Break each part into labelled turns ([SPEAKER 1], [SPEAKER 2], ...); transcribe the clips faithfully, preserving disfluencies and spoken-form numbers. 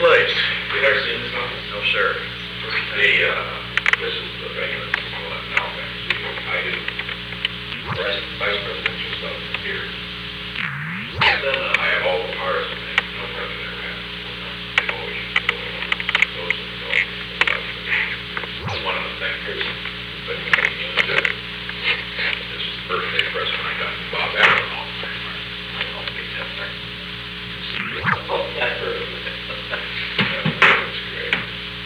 [SPEAKER 1] place.
[SPEAKER 2] You ever seen this office?
[SPEAKER 1] No, sir.
[SPEAKER 2] The, uh, this is the regular, well, now, I do vice vice presidential stuff here. And then uh, I have all the powers that no president ever had. They've always those and those. One of the things, but you know, this is the birthday present I got from Bob Aberlour.
[SPEAKER 1] Oh, that's perfect.
[SPEAKER 2] That's great.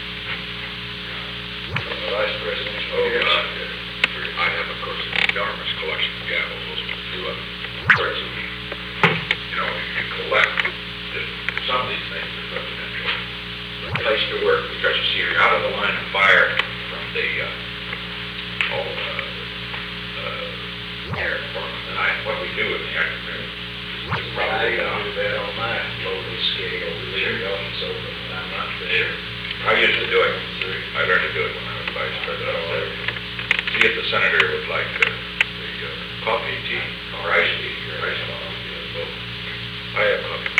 [SPEAKER 1] Vice President.
[SPEAKER 2] Oh, God. I have, of course, an enormous collection of gavels. Those are two of them. Parts of me. You know, you collect this, some of these things are presidential. The place to work, because you see, you're out of the line of fire from the, uh, all, uh, uh, air department. And I, what we do in the afternoon is probably,
[SPEAKER 1] I
[SPEAKER 2] uh,
[SPEAKER 1] do that on my lowly scale. We leave it open so that I'm not there.
[SPEAKER 2] I used to do it. I learned to do it when I was vice president. See if the senator would like uh, the uh, coffee, tea, or iced tea, or iced coffee. I have coffee.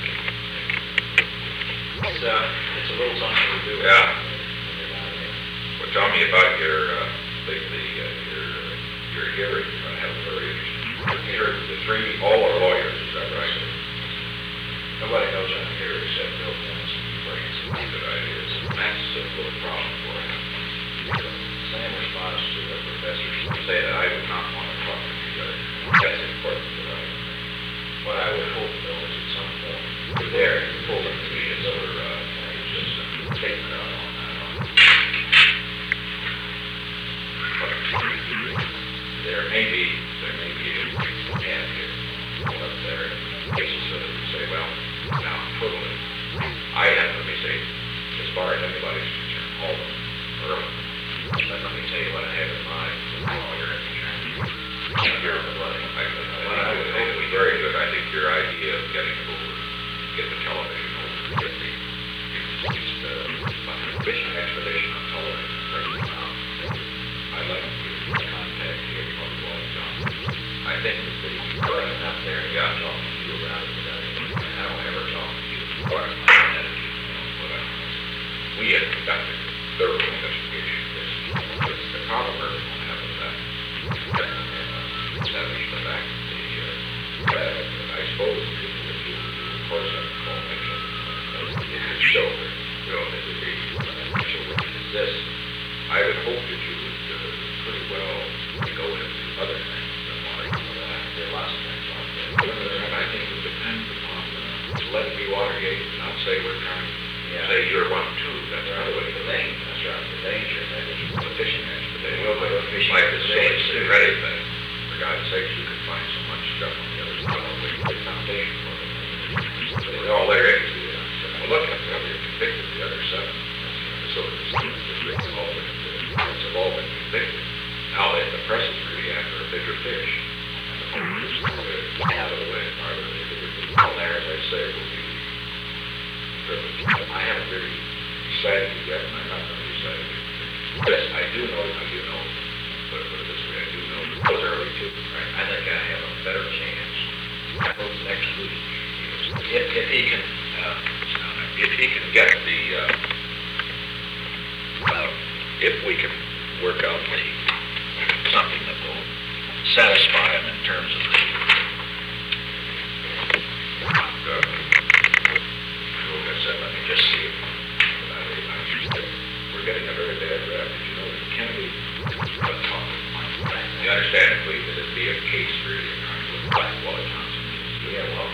[SPEAKER 1] It's, uh, it's a little something to do.
[SPEAKER 2] Yeah. Well, tell me about your, uh, the, the, uh, your, uh, your hearing. You're going to have a very interesting. You're the three, all are lawyers, is that right?
[SPEAKER 1] Nobody knows I'm here except Bill Johnson.
[SPEAKER 2] Good idea. That's a little problem for him.
[SPEAKER 1] Same response to the professor.
[SPEAKER 2] Say that I would not want to talk to you guys. That's important that I,
[SPEAKER 1] What I would hope, though, is at some point,
[SPEAKER 2] you're there, you pull the meetings over, uh, just a statement out on that. There may be, there may be a man here, up there, cases that would say, well, now, totally. I have, let me say, as far as anybody's concerned, all of them, early. But let me tell you what I have in mind, all your concern. You're running. I, I think it would be very good. I think your idea of getting over, get the television over, get the, just, uh, fishing expedition on television, right now. I'd like to contact you, probably while it's on. I think that the, right up there, yeah, I'm talking to you about it, but I don't ever talk to you. What I'm We had conducted a thorough investigation of this. The Congress won't have it back. Established the fact that the, uh, I suppose people would do, of course, I would call Mitchell. It would show that, you know, that the, Mitchell would this. I would hope that you would uh, pretty well go into other things than like, uh, there are lots of things out there. And I think it would depend upon, uh, let it be Watergate, not say we're trying to
[SPEAKER 1] Yeah.
[SPEAKER 2] say you're one too, that's
[SPEAKER 1] Right,
[SPEAKER 2] not the way
[SPEAKER 1] the
[SPEAKER 2] to
[SPEAKER 1] danger, that's right, the danger, that is
[SPEAKER 2] the fishing expedition.
[SPEAKER 1] We'll go to fishing
[SPEAKER 2] Like the same
[SPEAKER 1] expedition.
[SPEAKER 2] ready thing. For God's sakes, you can find so much stuff on the other side of the foundation for it. But all there is, well, look at them, you're convicted, the other seven. So it's, it's all been, it's all been convicted. Now, if the press is really after a bigger fish, and the police out of the way, farther, all there, as I say, will be I haven't really decided it yet, and I'm not going to decide it. Yes, I do know, I do know, but put it this way, I do know those early too. Right? I think I have a better chance those next week. If, if he can, uh, if he can get the, uh, uh, if we can work out the, something that will satisfy him in terms of the, uh, let me just see. We're getting a very bad rap. Did you know that Kennedy was talking? You understand if we, that it'd be a case really of trying to look like Wally Johnson. Yeah, well,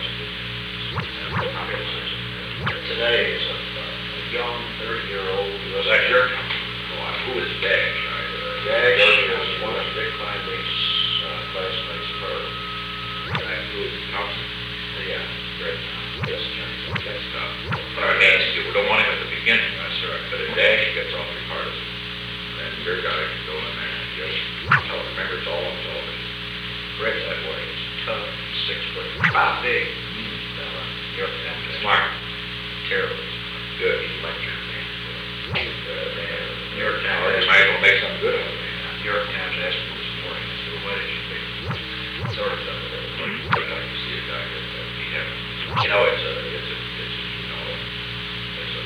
[SPEAKER 1] today is a, a young thirty-year-old.
[SPEAKER 2] Was that your company? Who is Dash?
[SPEAKER 1] Dash is one of Dick Kleindienst's uh, classmates of her.
[SPEAKER 2] And who is Thompson?
[SPEAKER 1] Yeah, great.
[SPEAKER 2] Yes, that's tough. But I mean, you don't want him at the beginning, that's right. But if Dash gets awfully partisan, then your guy can go in there and just tell him, remember, it's all on television. Great that way. It's tough, six foot, five big. New York Times. Smart. Terrible. Good. He's lectured me. Uh, New York Times. You might as well make something good of it. New York Times asked me this morning, I said, what did you think? Sort of stuff. I'd like to see a guy that he has. You know, it's a, it's a, it's a, you know, it's a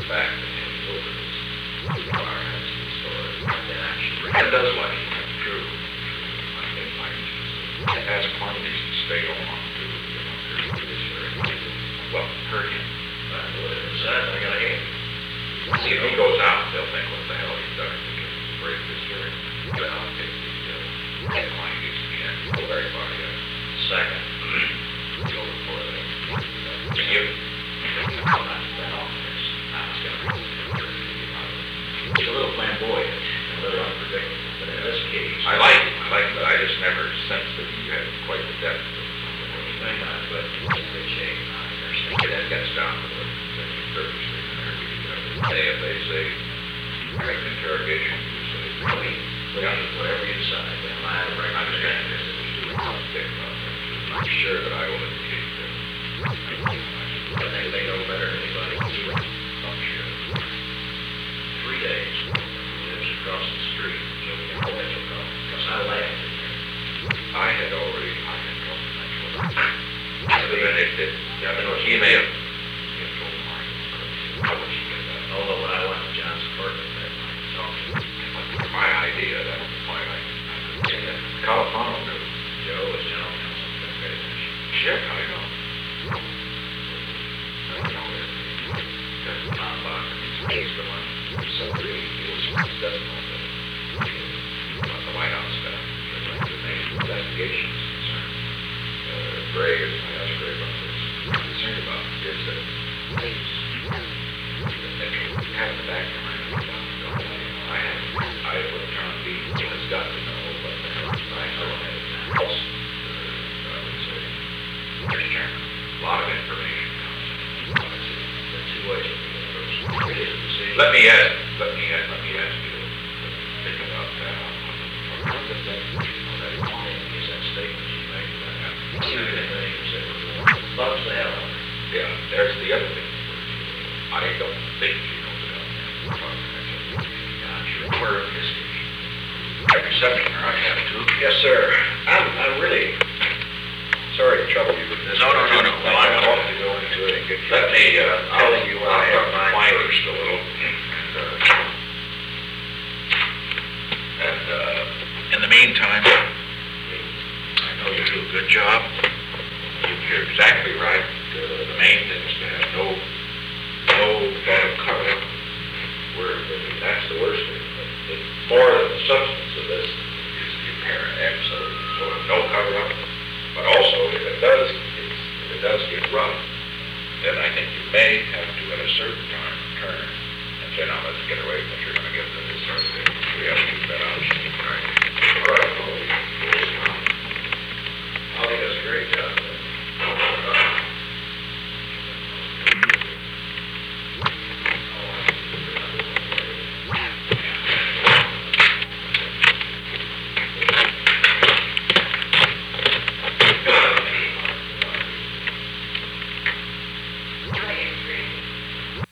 [SPEAKER 2] fact that him over his fire has his story. And actually, and does like it, that's true. I think I used to ask Carnegie to stay on to, you know, to this area. Well, hurt him.
[SPEAKER 1] But what it says, I got a hit.
[SPEAKER 2] See, if he goes out, they'll think what the hell he's done because he breaks this area. But I'll take the, uh, Carnegie again, go very far, yeah.
[SPEAKER 1] Second.
[SPEAKER 2] Go for it. To you.
[SPEAKER 1] I'm not that office. I was gonna. It's a little flamboyant, a little unpredictable, but in this case.
[SPEAKER 2] I like it, I like it, but I just never sensed that you had quite the depth of it.
[SPEAKER 1] May not, but it's in good shape. I understand.
[SPEAKER 2] That gets down to the, the purpose thing there. They, if they say, make an interrogation, you say,
[SPEAKER 1] Really, please, whatever you decide, then I have a
[SPEAKER 2] I understand
[SPEAKER 1] recommendation.
[SPEAKER 2] this, it was too much to think about that. I'm sure that I will indicate that.
[SPEAKER 1] I think they know better than anybody.
[SPEAKER 2] I'm sure.
[SPEAKER 1] Three days, lives across the street, so we can always go, because I laughed at her.
[SPEAKER 2] I had already, I had told him that was. The minute that, yeah, you know, he may have, he had told Mark, how would she get that?
[SPEAKER 1] Although when I went to John's apartment that night, talking,
[SPEAKER 2] But my idea, that was my idea. I could say that. Califano knew.
[SPEAKER 1] Joe was general counsel, that very much.
[SPEAKER 2] Shit, I know. I know that. That's Tom Bach, he's the one, so he deals with, doesn't know that. About the White House stuff, the main investigations concerned. Uh, Gray is, I asked Gray about this, I'm concerned about is that that you have in the back of your mind, don't know. I have, I would John B. has got to know, but the hell, I know that also, uh, I would say, Mister Chairman, a lot of information comes in.
[SPEAKER 1] The two ways to do it. First, it is a decision.
[SPEAKER 2] Let me ask, let me ask, let me ask you to think about that.
[SPEAKER 1] One of the things, you know, that one is that statement you made about two of the things that were going, bugs the hell out of me.
[SPEAKER 2] Yeah, there's the other thing. I don't think she knows about that.
[SPEAKER 1] I'm sure we're in this case.
[SPEAKER 2] Exception, I have to.
[SPEAKER 1] Yes, sir. I'm, I'm really sorry to trouble you with this.
[SPEAKER 2] No, no, no, no.
[SPEAKER 1] I
[SPEAKER 2] I'm-
[SPEAKER 1] want to go into it and get you.
[SPEAKER 2] Let me, uh, I'll,
[SPEAKER 1] telling you what I have in mind.
[SPEAKER 2] I'll first a little. And, uh, and, uh, in the meantime, I know you do a good job. You're exactly right. Uh, the main thing is to have no, no bad cover. Where, that's the worst thing. It's more than the substance of this is the apparent episode. So no cover up. But also, if it does, it's, if it does get rough, then I think you may have to, at a certain time, turn and say, now let's get away from it. You're going to get the, this sort of thing. We have to keep that option.